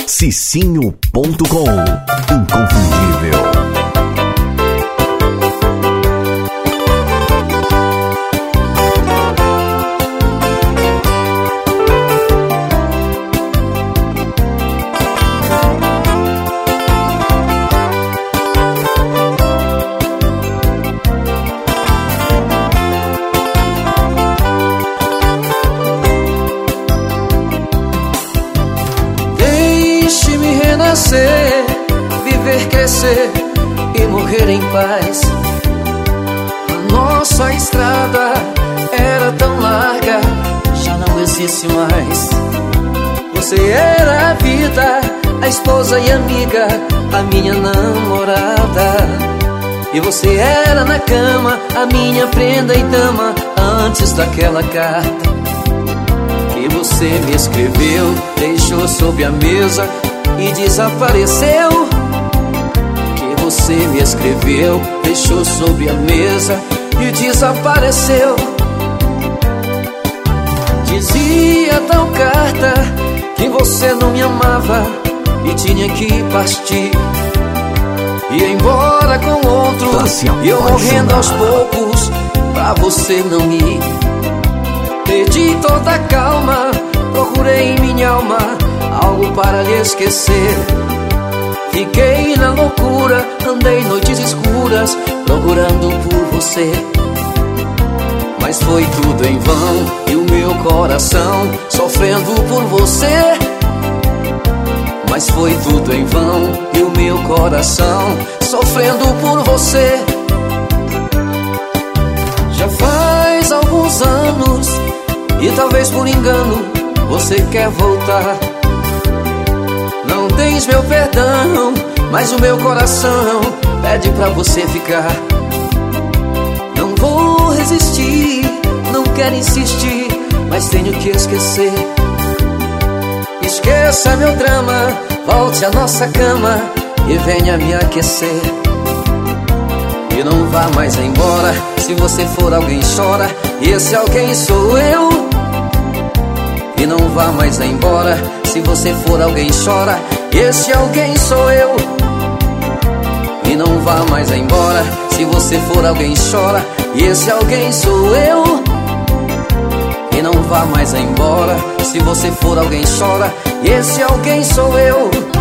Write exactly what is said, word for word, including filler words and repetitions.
cicinho ponto com. Inconfundível. Nascer, viver, crescer e morrer em paz. A nossa estrada era tão larga, já não existe mais. Você era a vida, a esposa e amiga, a minha namorada. E você era na cama, a minha prenda e dama, antes daquela carta que você me escreveu, deixou sob a mesa e desapareceu. Que você me escreveu, deixou sob a mesa e desapareceu. Dizia tal carta que você não me amava e tinha que partir, ia embora com outro, e eu morrendo aos poucos pra você não ir. Perdi toda a calma, procurei em minha alma algo para lhe esquecer. Fiquei na loucura, andei noites escuras procurando por você. Mas foi tudo em vão e o meu coração sofrendo por você. Mas foi tudo em vão e o meu coração sofrendo por você. Já faz alguns anos e talvez por engano você quer voltar. Não tens meu perdão, mas o meu coração pede pra você ficar. Não vou resistir, não quero insistir, mas tenho que esquecer. Esqueça meu drama, volte à nossa cama e venha me aquecer. E não vá mais embora, se você for alguém chora, e esse alguém sou eu. E não vá mais embora, se você for alguém chora, esse alguém sou eu. E não vá mais embora, se você for alguém chora, e esse alguém sou eu. E não vá mais embora, se você for alguém chora, e esse alguém sou eu.